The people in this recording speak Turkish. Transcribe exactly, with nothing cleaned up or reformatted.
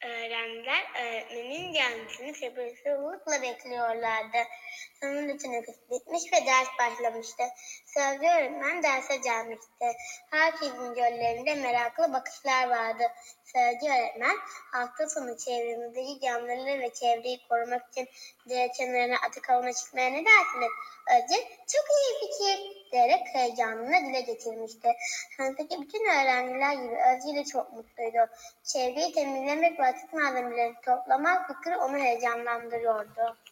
Öğrenciler öğretmenin gelmesini sabırsızlıkla bekliyorlardı. Sonunda teneffüs bitmiş ve ders başlamıştı. Sözcü öğretmen derse gelmişti. Herkesin gözlerinde meraklı bakışlar vardı. Sözcü öğretmen, hafta sonu çevremizdeki canlıları ve çevreyi korumak için dere kenarına atık avına çıkmaya ne dersiniz? Özce, çok iyi fikir diyerek heyecanını dile getirmişti. Sınıftaki bütün öğrenciler gibi Özge de çok mutluydu. Çevreyi temizlemek ve atık malzemelerini toplamak fikri onu heyecanlandırıyordu.